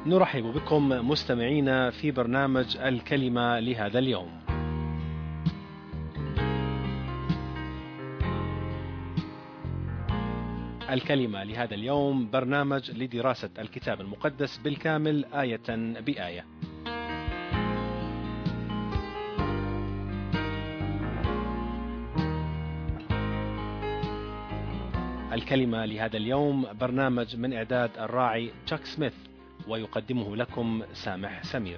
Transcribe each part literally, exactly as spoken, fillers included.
نرحب بكم مستمعينا في برنامج الكلمة لهذا اليوم. الكلمة لهذا اليوم برنامج لدراسة الكتاب المقدس بالكامل آية بآية. الكلمة لهذا اليوم برنامج من إعداد الراعي تشاك سميث، ويقدمه لكم سامح سمير.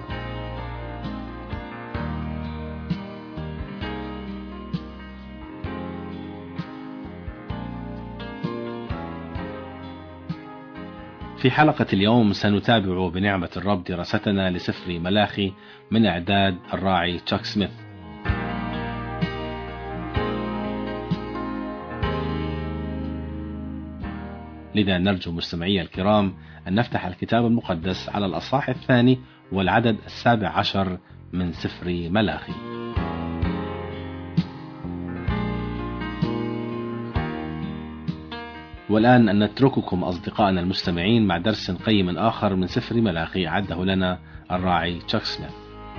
في حلقة اليوم سنتابع بنعمة الرب دراستنا لسفر ملاخي من إعداد الراعي تشاك سميث. لذا نرجو مستمعي الكرام أن نفتح الكتاب المقدس على الأصحاح الثاني والعدد السابع عشر من سفر ملاخي. والآن نترككم أصدقائنا المستمعين مع درس قيم آخر من سفر ملاخي أعده لنا الراعي تشاك سميث.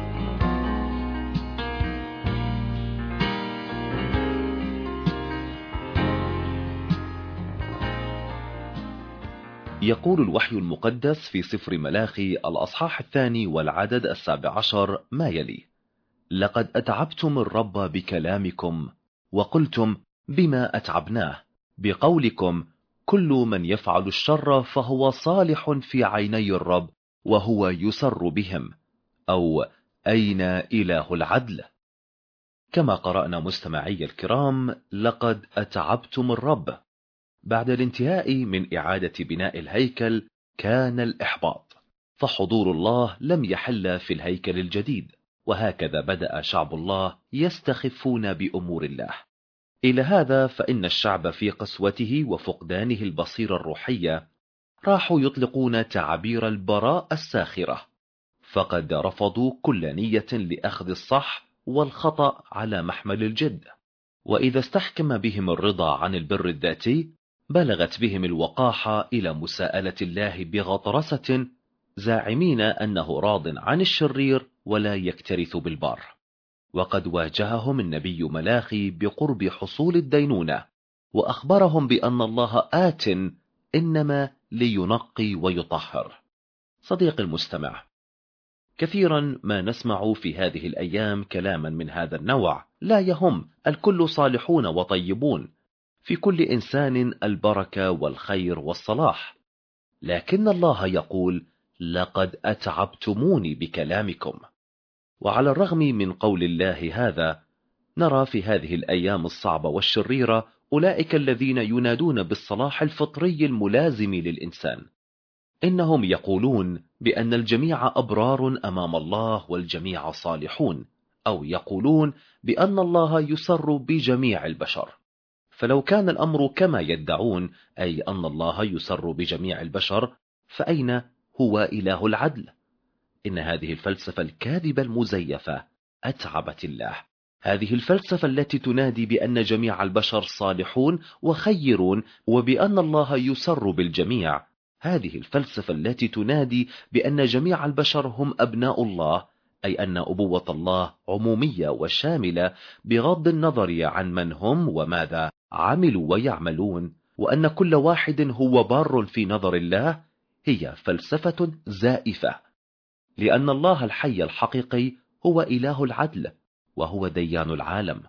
يقول الوحي المقدس في سفر ملاخي الأصحاح الثاني والعدد السابع عشر ما يلي: لقد أتعبتم الرب بكلامكم وقلتم بما أتعبناه، بقولكم كل من يفعل الشر فهو صالح في عيني الرب وهو يسر بهم، أو أين إله العدل؟ كما قرأنا مستمعي الكرام، لقد أتعبتم الرب. بعد الانتهاء من إعادة بناء الهيكل كان الإحباط، فحضور الله لم يحل في الهيكل الجديد، وهكذا بدأ شعب الله يستخفون بأمور الله. إلى هذا فإن الشعب في قسوته وفقدانه البصيرة الروحية راحوا يطلقون تعابير البراء الساخرة، فقد رفضوا كل نية لأخذ الصح والخطأ على محمل الجد. وإذا استحكم بهم الرضا عن البر الذاتي، بلغت بهم الوقاحة إلى مساءلة الله بغطرسة، زاعمين أنه راض عن الشرير ولا يكترث بالبار. وقد واجههم النبي ملاخي بقرب حصول الدينونة، وأخبرهم بأن الله آت إنما لينقي ويطهر. صديق المستمع، كثيرا ما نسمع في هذه الأيام كلاما من هذا النوع: لا يهم، الكل صالحون وطيبون، في كل إنسان البركة والخير والصلاح. لكن الله يقول: لقد أتعبتموني بكلامكم. وعلى الرغم من قول الله هذا، نرى في هذه الأيام الصعبة والشريرة أولئك الذين ينادون بالصلاح الفطري الملازم للإنسان. إنهم يقولون بأن الجميع أبرار أمام الله والجميع صالحون، أو يقولون بأن الله يسر بجميع البشر. فلو كان الأمر كما يدعون، أي أن الله يسر بجميع البشر، فأين هو إله العدل؟ إن هذه الفلسفة الكاذبة المزيفة أتعبت الله. هذه الفلسفة التي تنادي بأن جميع البشر صالحون وخيرون وبأن الله يسر بالجميع، هذه الفلسفة التي تنادي بأن جميع البشر هم أبناء الله، أي أن أبوة الله عمومية وشاملة بغض النظر عن من هم وماذا عملوا ويعملون، وأن كل واحد هو بار في نظر الله، هي فلسفة زائفة. لأن الله الحي الحقيقي هو إله العدل، وهو ديان العالم.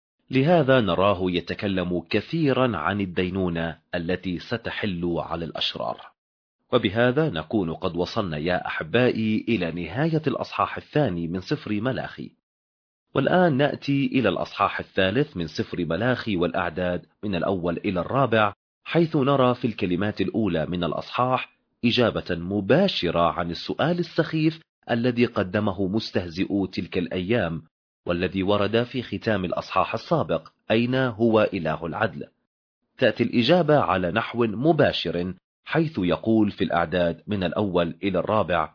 لهذا نراه يتكلم كثيرا عن الدينونة التي ستحل على الأشرار. وبهذا نكون قد وصلنا يا أحبائي إلى نهاية الأصحاح الثاني من سفر ملاخي. والآن نأتي إلى الأصحاح الثالث من سفر ملاخي والأعداد من الأول إلى الرابع، حيث نرى في الكلمات الأولى من الأصحاح إجابة مباشرة عن السؤال السخيف الذي قدمه مستهزئو تلك الأيام، والذي ورد في ختام الأصحاح السابق: أين هو إله العدل؟ تأتي الإجابة على نحو مباشر، حيث يقول في الأعداد من الأول إلى الرابع: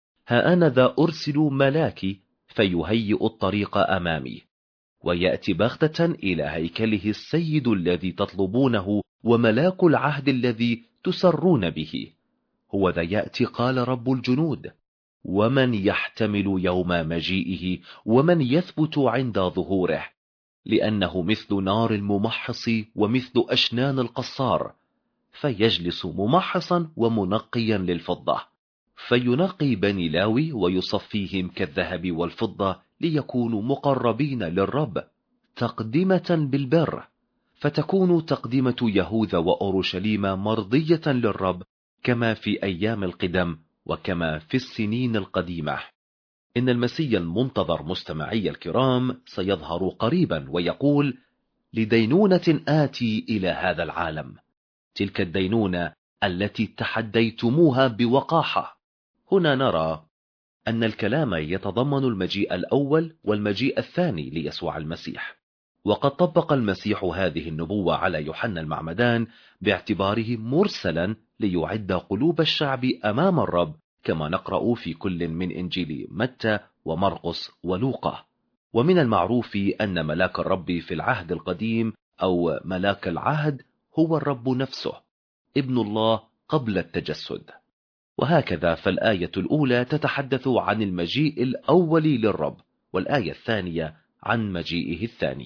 ها أنا ذا أرسل ملاكي فيهيئ الطريق أمامي، ويأتي بغتة إلى هيكله السيد الذي تطلبونه وملاك العهد الذي تسرون به. هو ذا يأتي قال رب الجنود، ومن يحتمل يوم مجيئه ومن يثبت عند ظهوره، لأنه مثل نار الممحص ومثل أشنان القصار، فيجلس ممحصا ومنقيا للفضة، فينقي بني لاوي ويصفيهم كالذهب والفضة ليكونوا مقربين للرب تقدمة بالبر، فتكون تقدمة يهوذا وأورشليم مرضية للرب كما في أيام القدم وكما في السنين القديمة. إن المسيح المنتظر مستمعي الكرام سيظهر قريبا ويقول: لدينونة آتي إلى هذا العالم، تلك الدينونة التي تحديتموها بوقاحة. هنا نرى أن الكلام يتضمن المجيء الأول والمجيء الثاني ليسوع المسيح، وقد طبق المسيح هذه النبوة على يوحنا المعمدان باعتباره مرسلا ليعد قلوب الشعب أمام الرب، كما نقرأ في كل من إنجيل متى ومرقس ولوقا. ومن المعروف أن ملاك الرب في العهد القديم أو ملاك العهد هو الرب نفسه، ابن الله قبل التجسد. وهكذا فالآية الأولى تتحدث عن المجيء الأول للرب، والآية الثانية عن مجيئه الثاني.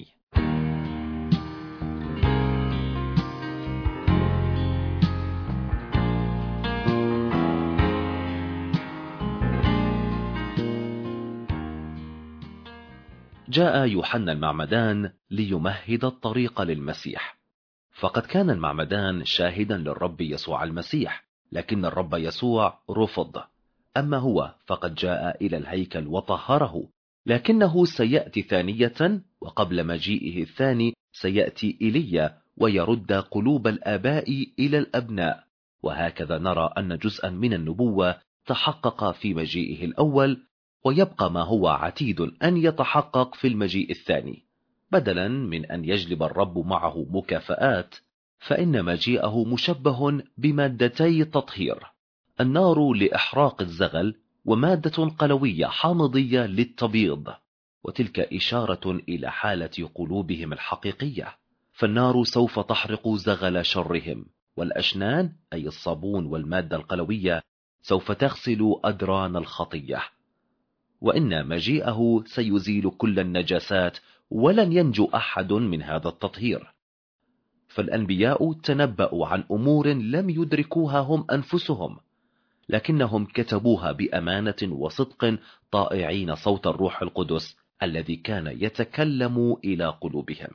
جاء يوحنا المعمدان ليمهد الطريق للمسيح، فقد كان المعمدان شاهدا للرب يسوع المسيح، لكن الرب يسوع رفض. أما هو فقد جاء إلى الهيكل وطهره، لكنه سيأتي ثانية، وقبل مجيئه الثاني سيأتي إيليا ويرد قلوب الآباء إلى الأبناء. وهكذا نرى أن جزءا من النبوة تحقق في مجيئه الأول، ويبقى ما هو عتيد أن يتحقق في المجيء الثاني. بدلا من أن يجلب الرب معه مكافآت، فإن مجيئه مشبه بمادتي تطهير: النار لإحراق الزغل، ومادة قلوية حامضية للتبييض، وتلك إشارة إلى حالة قلوبهم الحقيقية. فالنار سوف تحرق زغل شرهم، والأشنان أي الصابون والمادة القلوية سوف تغسل أدران الخطية. وإن مجيئه سيزيل كل النجاسات، ولن ينجو أحد من هذا التطهير. فالأنبياء تنبأوا عن أمور لم يدركوها هم أنفسهم، لكنهم كتبوها بأمانة وصدق، طائعين صوت الروح القدس الذي كان يتكلم إلى قلوبهم.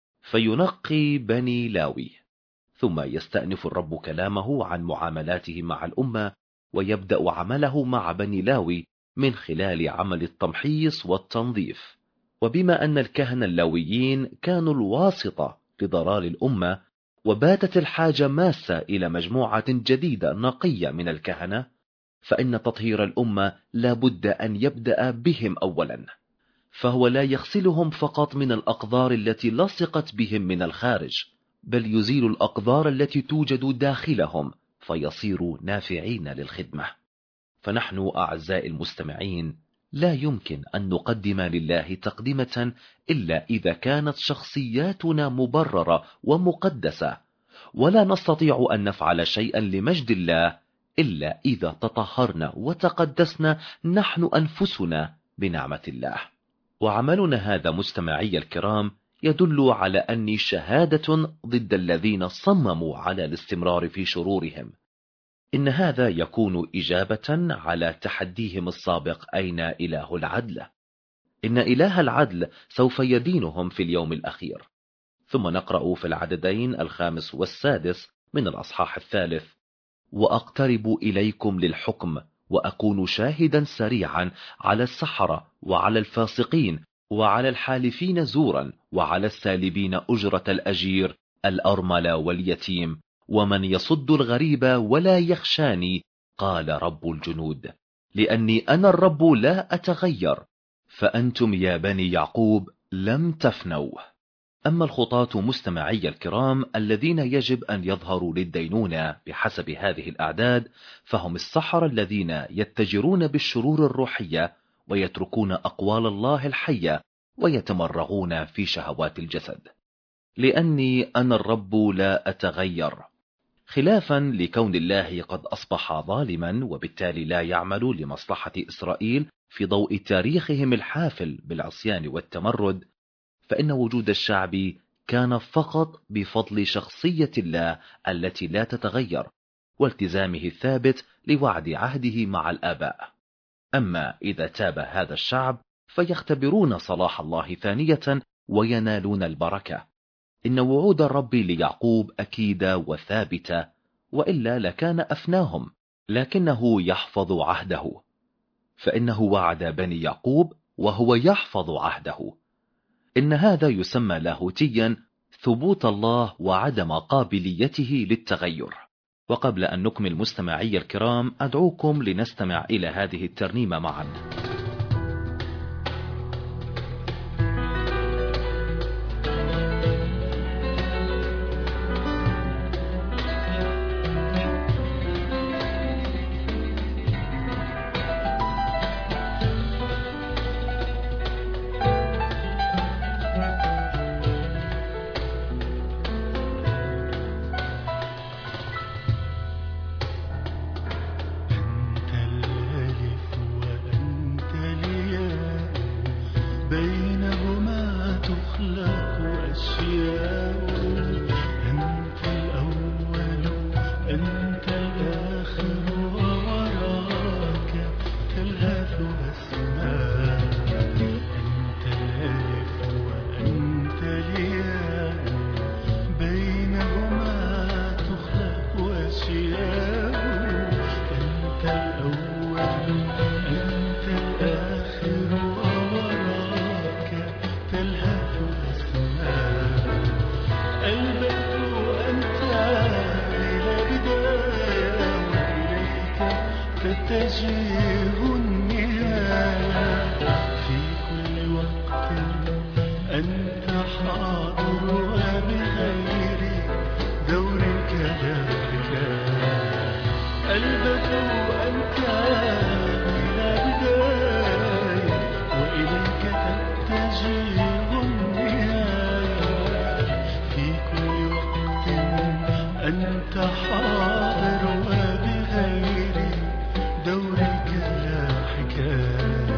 فينقي بني لاوي، ثم يستأنف الرب كلامه عن معاملاته مع الأمة، ويبدأ عمله مع بني لاوي من خلال عمل التمحيص والتنظيف. وبما أن الكهنة اللاويين كانوا الواسطة لضلال الأمة، وباتت الحاجة ماسة إلى مجموعة جديدة نقية من الكهنة، فإن تطهير الأمة لا بد أن يبدأ بهم أولا. فهو لا يغسلهم فقط من الأقذار التي لصقت بهم من الخارج، بل يزيل الأقذار التي توجد داخلهم، فيصيروا نافعين للخدمة. فنحن أعزائي المستمعين لا يمكن أن نقدم لله تقدمة إلا إذا كانت شخصياتنا مبررة ومقدسة، ولا نستطيع أن نفعل شيئا لمجد الله إلا إذا تطهرنا وتقدسنا نحن أنفسنا بنعمة الله. وعملنا هذا مستمعي الكرام يدل على أني شهادة ضد الذين صمموا على الاستمرار في شرورهم. إن هذا يكون إجابة على تحديهم السابق: أين إله العدل؟ إن إله العدل سوف يدينهم في اليوم الأخير. ثم نقرأ في العددين الخامس والسادس من الأصحاح الثالث: وأقترب إليكم للحكم، وأكون شاهدا سريعا على السحرة وعلى الفاسقين وعلى الحالفين زورا وعلى السالبين أجرة الأجير، الأرمل واليتيم، ومن يصد الغريب ولا يخشاني، قال رب الجنود، لأني أنا الرب لا أتغير، فأنتم يا بني يعقوب لم تفنوا. أما الخطاة مستمعي الكرام الذين يجب أن يظهروا للدينونة بحسب هذه الأعداد، فهم السحرة الذين يتجرون بالشرور الروحية ويتركون أقوال الله الحية ويتمرغون في شهوات الجسد. لأني أنا الرب لا أتغير. خلافا لكون الله قد أصبح ظالما وبالتالي لا يعمل لمصلحة إسرائيل في ضوء تاريخهم الحافل بالعصيان والتمرد، فإن وجود الشعب كان فقط بفضل شخصية الله التي لا تتغير والتزامه الثابت لوعد عهده مع الآباء. أما إذا تاب هذا الشعب فيختبرون صلاح الله ثانية وينالون البركة. إن وعود الرب ليعقوب أكيدة وثابتة، وإلا لكان أفناهم، لكنه يحفظ عهده، فإنه وعد بني يعقوب وهو يحفظ عهده. إن هذا يسمى لاهوتيا ثبوت الله وعدم قابليته للتغير. وقبل أن نكمل مستمعي الكرام أدعوكم لنستمع إلى هذه الترنيمة معا. بينهما تخلق أشياء، أنت الأول أنت الآخر ووراك تلهث أسماء، أنت الألف وأنت الياء، بينهما تخلق أشياء، أنت الأول أنت الآخر تلهث أسماء، البدء أنت بلا بداية، وإليك تتجه النهاية، في كل وقت أنت حاضر وبغير دورك لا حكاية، البدء أنت بلا بداية، وإليك تتجه أنت حاضر وبغير دورك لا حكاية.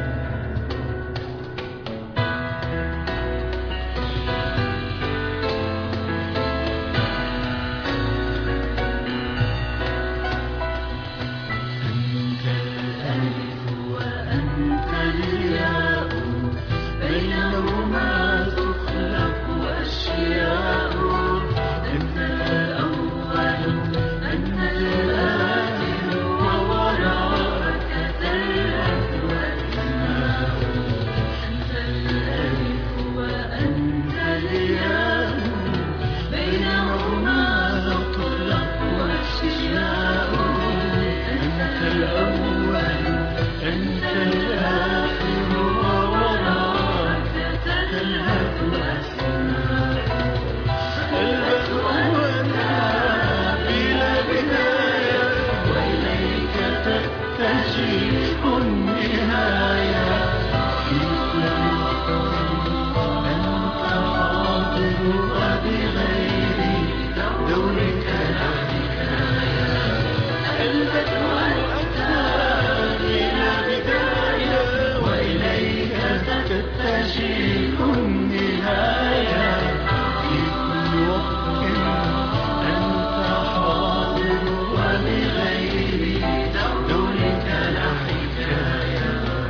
أنت الألف وأنت الياء، بينهما تخلق أشياء، أنت الأول أنت الآخر ووراك تلهث أسماء، أنت الألف وأنت الياء، بينهما تخلق أشياء، أنت الأول أنت الآخر ووراك تلهث أسماء، البدء أنت بلا بداية، وإليك تتجه النهاية، في كل وقت أنت حاضر وبغير دورك لا حكاية، البدء أنت بلا بداية، وإليك تتجه النهاية، في كل وقت أنت حاضر وبغير دورك لا حكاية.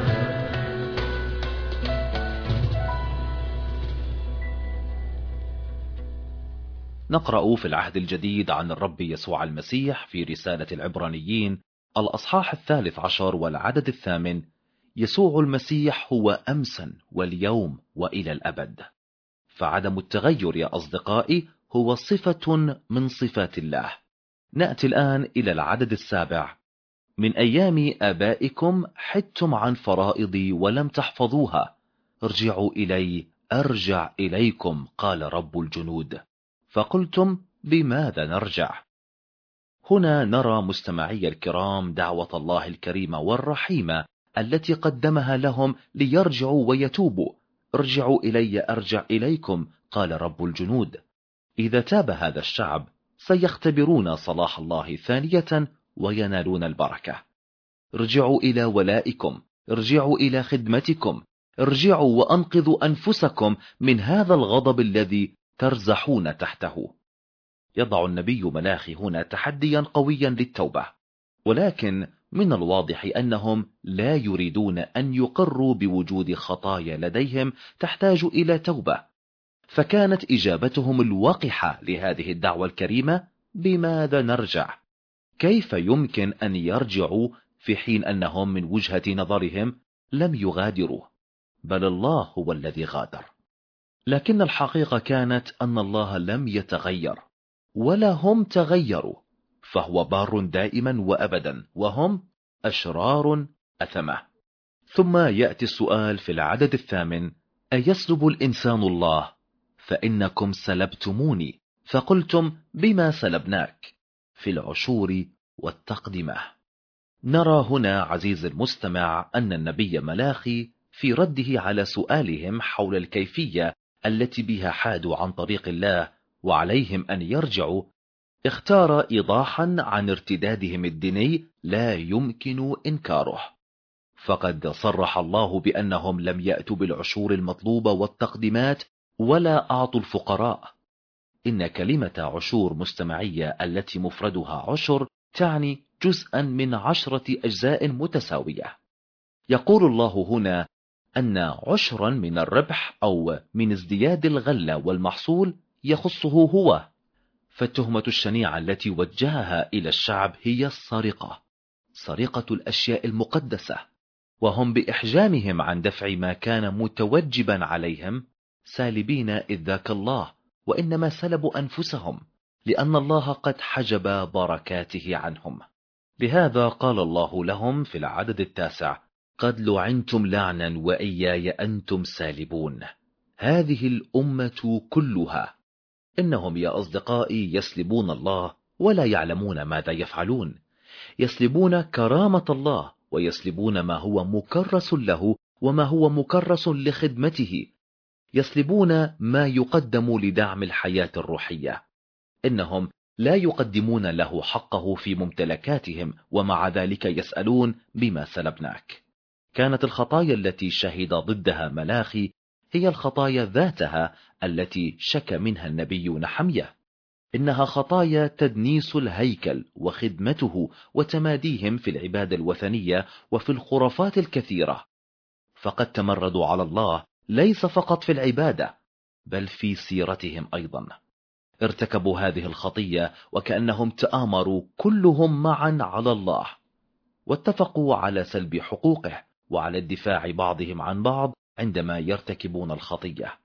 نقرأ في العهد الجديد عن الرب يسوع المسيح في رسالة العبرانيين الأصحاح الثالث عشر والعدد الثامن: يسوع المسيح هو أمسا واليوم وإلى الأبد. فعدم التغير يا أصدقائي هو صفة من صفات الله. نأتي الآن إلى العدد السابع: من أيام آبائكم حدتم عن فرائضي ولم تحفظوها، ارجعوا إلي أرجع إليكم، قال رب الجنود. فقلتم بماذا نرجع؟ هنا نرى مستمعي الكرام دعوة الله الكريمة والرحيمة التي قدمها لهم ليرجعوا ويتوبوا. ارجعوا إلي أرجع إليكم، قال رب الجنود. إذا تاب هذا الشعب سيختبرون صلاح الله ثانية وينالون البركة. ارجعوا إلى ولائكم، ارجعوا إلى خدمتكم، ارجعوا وأنقذوا أنفسكم من هذا الغضب الذي ترزحون تحته. يضع النبي ملاخي هنا تحديا قويا للتوبة، ولكن من الواضح أنهم لا يريدون أن يقروا بوجود خطايا لديهم تحتاج إلى توبة، فكانت إجابتهم الوقحة لهذه الدعوة الكريمة: بماذا نرجع؟ كيف يمكن أن يرجعوا في حين أنهم من وجهة نظرهم لم يغادروا، بل الله هو الذي غادر؟ لكن الحقيقة كانت أن الله لم يتغير ولا هم تغيروا، فهو بار دائما وأبدا، وهم أشرار أثمة. ثم يأتي السؤال في العدد الثامن: أيسلب الإنسان الله؟ فإنكم سلبتموني، فقلتم بما سلبناك؟ في العشور والتقدمة. نرى هنا عزيز المستمع أن النبي ملاخي في رده على سؤالهم حول الكيفية التي بها حادوا عن طريق الله وعليهم أن يرجعوا، اختار إيضاحا عن ارتدادهم الديني لا يمكن إنكاره. فقد صرح الله بأنهم لم يأتوا بالعشور المطلوبة والتقديمات ولا أعطوا الفقراء. إن كلمة عشور مستمعية التي مفردها عشر تعني جزءا من عشرة أجزاء متساوية. يقول الله هنا أن عشرا من الربح أو من ازدياد الغلة والمحصول يخصه هو. فالتهمة الشنيعة التي وجهها إلى الشعب هي السرقة، سرقة الأشياء المقدسة، وهم بإحجامهم عن دفع ما كان متوجبا عليهم سالبين إذ ذاك الله، وإنما سلبوا أنفسهم، لأن الله قد حجب بركاته عنهم. لهذا قال الله لهم في العدد التاسع: قد لعنتم لعنا وإياي أنتم سالبون. هذه الأمة كلها. إنهم يا أصدقائي يسلبون الله ولا يعلمون ماذا يفعلون. يسلبون كرامة الله، ويسلبون ما هو مكرس له وما هو مكرس لخدمته. يسلبون ما يقدم لدعم الحياة الروحية. إنهم لا يقدمون له حقه في ممتلكاتهم، ومع ذلك يسألون بما سلبناك. كانت الخطايا التي شهد ضدها ملاخي هي الخطايا ذاتها التي شك منها النبي نحمية. إنها خطايا تدنيس الهيكل وخدمته وتماديهم في العبادة الوثنية وفي الخرافات الكثيرة. فقد تمردوا على الله ليس فقط في العبادة بل في سيرتهم أيضا. ارتكبوا هذه الخطية وكأنهم تآمروا كلهم معا على الله، واتفقوا على سلب حقوقه وعلى الدفاع بعضهم عن بعض عندما يرتكبون الخطية.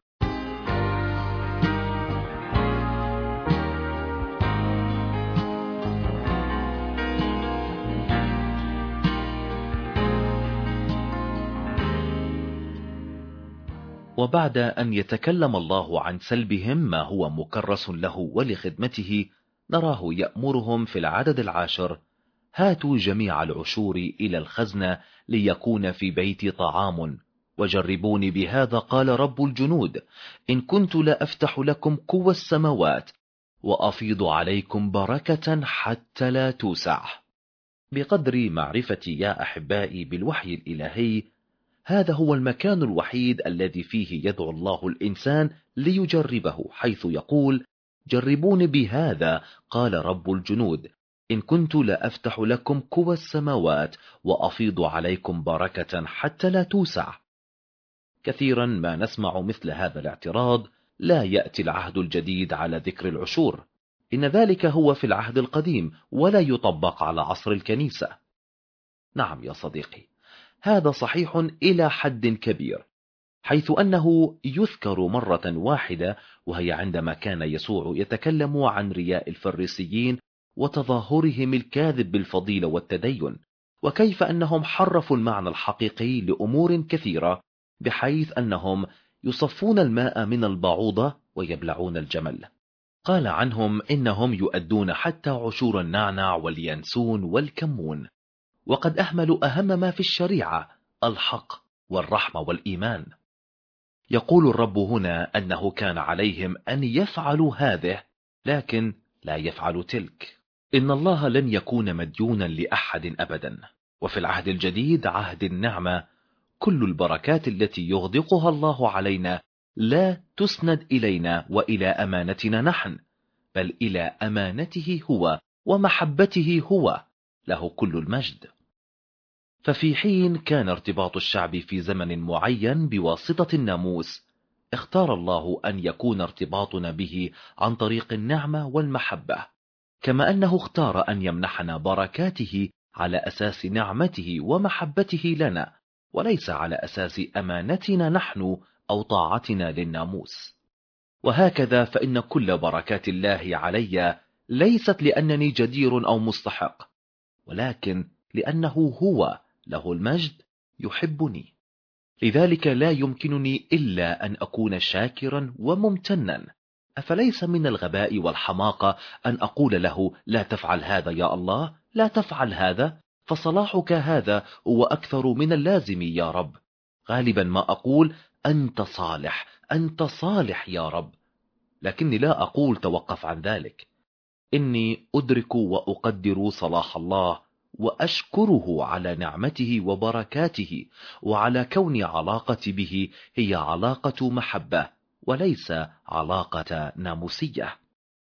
وبعد أن يتكلم الله عن سلبهم ما هو مكرس له ولخدمته، نراه يأمرهم في العدد العاشر: هاتوا جميع العشور إلى الخزنة ليكون في بيتي طعام، وجربوني بهذا قال رب الجنود، إن كنت لا أفتح لكم قوى السماوات وأفيض عليكم بركة حتى لا توسع. بقدر معرفتي يا أحبائي بالوحي الإلهي، هذا هو المكان الوحيد الذي فيه يدعو الله الإنسان ليجربه، حيث يقول: جربوني بهذا قال رب الجنود، إن كنت لا أفتح لكم قوى السماوات وأفيض عليكم بركة حتى لا توسع. كثيرا ما نسمع مثل هذا الاعتراض: لا يأتي العهد الجديد على ذكر العشور، إن ذلك هو في العهد القديم ولا يطبق على عصر الكنيسة. نعم يا صديقي، هذا صحيح إلى حد كبير، حيث أنه يذكر مرة واحدة، وهي عندما كان يسوع يتكلم عن رياء الفريسيين وتظاهرهم الكاذب بالفضيلة والتدين، وكيف أنهم حرفوا المعنى الحقيقي لأمور كثيرة، بحيث أنهم يصفون الماء من البعوضة ويبلعون الجمل. قال عنهم إنهم يؤدون حتى عشور النعنع واليانسون والكمون، وقد أهملوا أهم ما في الشريعة: الحق والرحمة والإيمان. يقول الرب هنا أنه كان عليهم أن يفعلوا هذه، لكن لا يفعل تلك. إن الله لن يكون مديونا لأحد أبدا. وفي العهد الجديد عهد النعمة كل البركات التي يغدقها الله علينا لا تسند إلينا وإلى أمانتنا نحن، بل إلى أمانته هو ومحبته هو، له كل المجد. ففي حين كان ارتباط الشعب في زمن معين بواسطة الناموس، اختار الله أن يكون ارتباطنا به عن طريق النعمة والمحبة، كما أنه اختار أن يمنحنا بركاته على أساس نعمته ومحبته لنا، وليس على أساس أمانتنا نحن أو طاعتنا للناموس. وهكذا فإن كل بركات الله علي ليست لأنني جدير أو مستحق، ولكن لأنه هو له المجد يحبني. لذلك لا يمكنني إلا أن أكون شاكرا وممتنا. أفليس من الغباء والحماقة أن أقول له لا تفعل هذا يا الله، لا تفعل هذا، فصلاحك هذا هو أكثر من اللازم يا رب. غالبا ما أقول أنت صالح، أنت صالح يا رب، لكني لا أقول توقف عن ذلك. إني أدرك وأقدر صلاح الله وأشكره على نعمته وبركاته، وعلى كون علاقتي به هي علاقة محبة وليس علاقة ناموسية.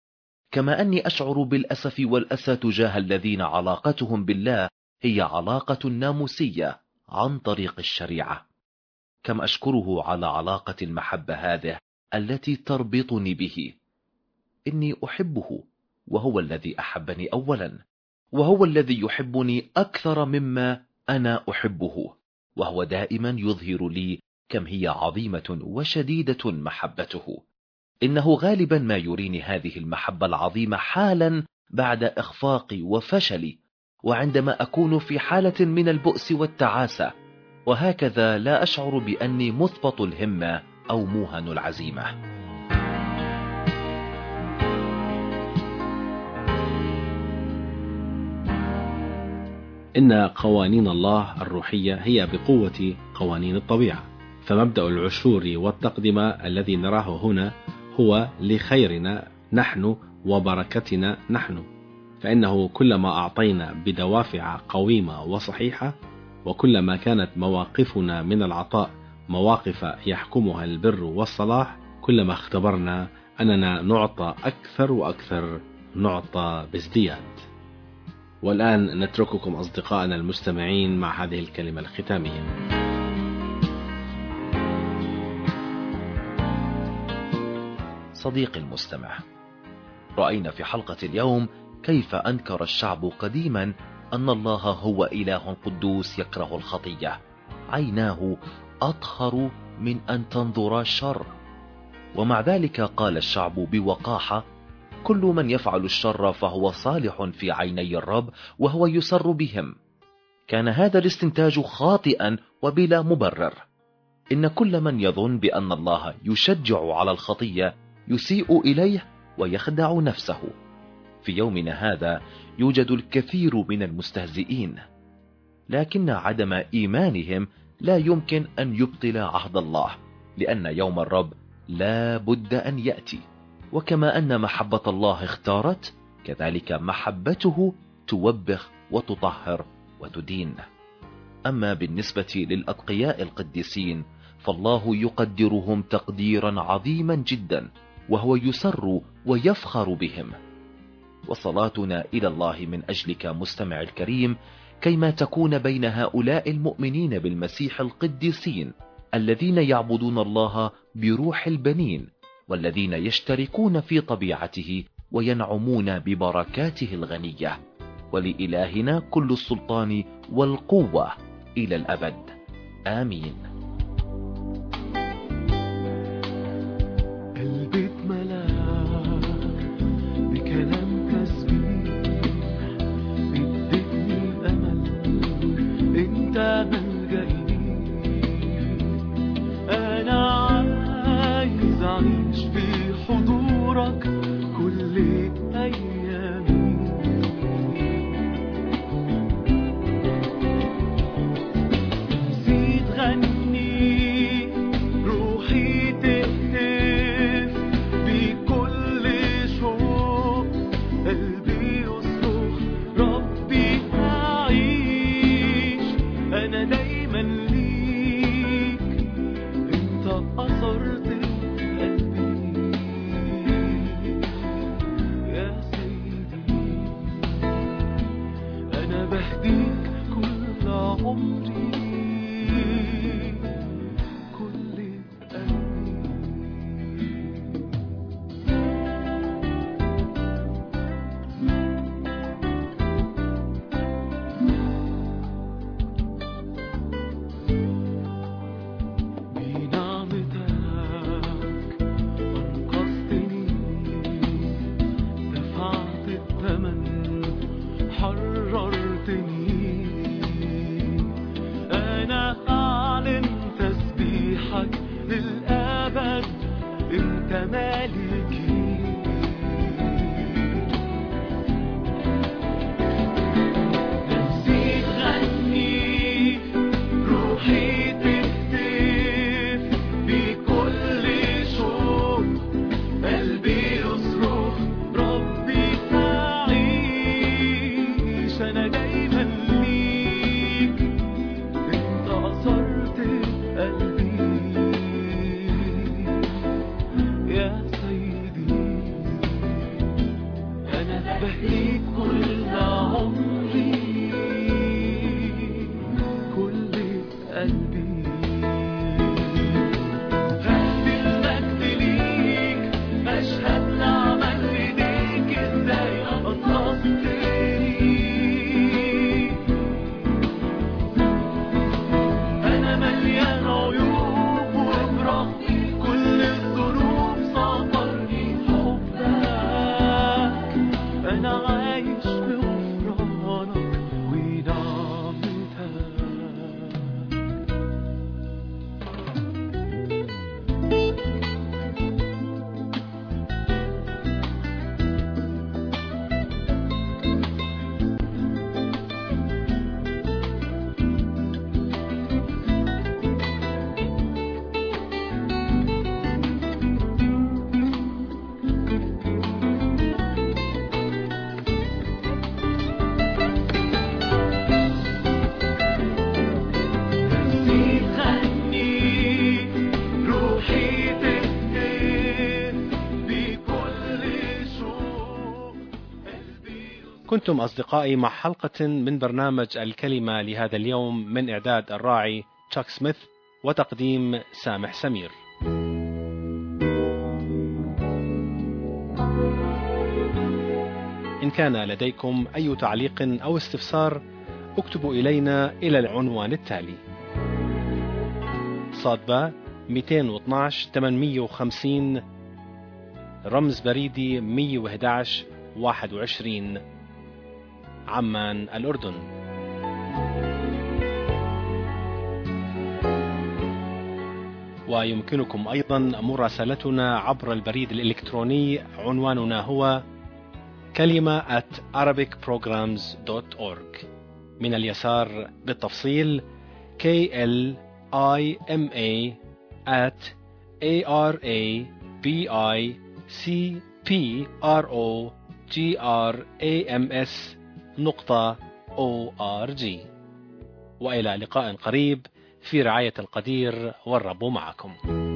كما أني أشعر بالأسف والأسى تجاه الذين علاقتهم بالله هي علاقة ناموسية عن طريق الشريعة، كم أشكره على علاقة المحبة هذه التي تربطني به. إني أحبه وهو الذي أحبني أولا، وهو الذي يحبني أكثر مما أنا أحبه، وهو دائما يظهر لي كم هي عظيمة وشديدة محبته. إنه غالبا ما يريني هذه المحبة العظيمة حالا بعد إخفاقي وفشلي، وعندما أكون في حالة من البؤس والتعاسة، وهكذا لا أشعر بأني مثبط الهمة أو موهن العزيمة. إن قوانين الله الروحية هي بقوة قوانين الطبيعة، فمبدأ العشور والتقدمة الذي نراه هنا هو لخيرنا نحن وبركتنا نحن، فإنه كلما أعطينا بدوافع قويمة وصحيحة، وكلما كانت مواقفنا من العطاء مواقف يحكمها البر والصلاح، كلما اختبرنا أننا نعطى أكثر وأكثر، نعطى بازدياد. والآن نترككم أصدقائنا المستمعين مع هذه الكلمة الختامية. صديقي المستمع، رأينا في حلقة اليوم كيف أنكر الشعب قديما أن الله هو إله قدوس يكره الخطية، عيناه أطهر من أن تنظر الشر. ومع ذلك قال الشعب بوقاحة: كل من يفعل الشر فهو صالح في عيني الرب وهو يسر بهم. كان هذا الاستنتاج خاطئا وبلا مبرر. إن كل من يظن بأن الله يشجع على الخطية يسيء إليه ويخدع نفسه. في يومنا هذا يوجد الكثير من المستهزئين، لكن عدم إيمانهم لا يمكن أن يبطل عهد الله، لأن يوم الرب لا بد أن يأتي. وكما أن محبة الله اختارت، كذلك محبته توبخ وتطهر وتدين. أما بالنسبة للأتقياء القديسين فالله يقدرهم تقديرا عظيما جدا، وهو يسر ويفخر بهم. وصلاتنا إلى الله من أجلك مستمع الكريم كيما تكون بين هؤلاء المؤمنين بالمسيح القديسين الذين يعبدون الله بروح البنين، والذين يشتركون في طبيعته وينعمون ببركاته الغنية. ولإلهنا كل السلطان والقوة إلى الأبد، آمين. قلبي اتملى بكلام تسبيح، ادتني الأمل انت ملجئي. أنا عايز أعيش في حضورك كل أيامي. نسيت غني للأبد انت مالكي. نفسي تغني، روحي تهتف بكل شوق، قلبي يصرخ ربي تعيش. انا دايما ليك، انت أثرت قلبي يا سيدي. انا بهديك كل عمري، كل قلبي. غني المجد ليك، اشهد لعمل ايديك ازاي خلصتني. انا مليان عيوب وبرغم كل الظروف سطرني حبك. انا عايش بغفرانك ونعمتك. نفسي تغني، روحي تهتف بكل شوق، قلبي كنتم أصدقائي مع حلقة من برنامج الكلمة لهذا اليوم، من إعداد الراعي تشاك سميث وتقديم سامح سمير. إن كان لديكم أي تعليق أو استفسار اكتبوا إلينا إلى العنوان التالي: صادبة مئتين واثناشر ثمانمئة وخمسين، رمز بريدي مئة وأحد عشر واحد وعشرين، عمان الأردن. ويمكنكم أيضا مراسلتنا عبر البريد الإلكتروني، عنواننا هو كلمة at arabic programs dot org. من اليسار بالتفصيل K L I M A at A R A B I C P R O G R A M S نقطة O R G. وإلى لقاء قريب في رعاية القدير، والرب معكم.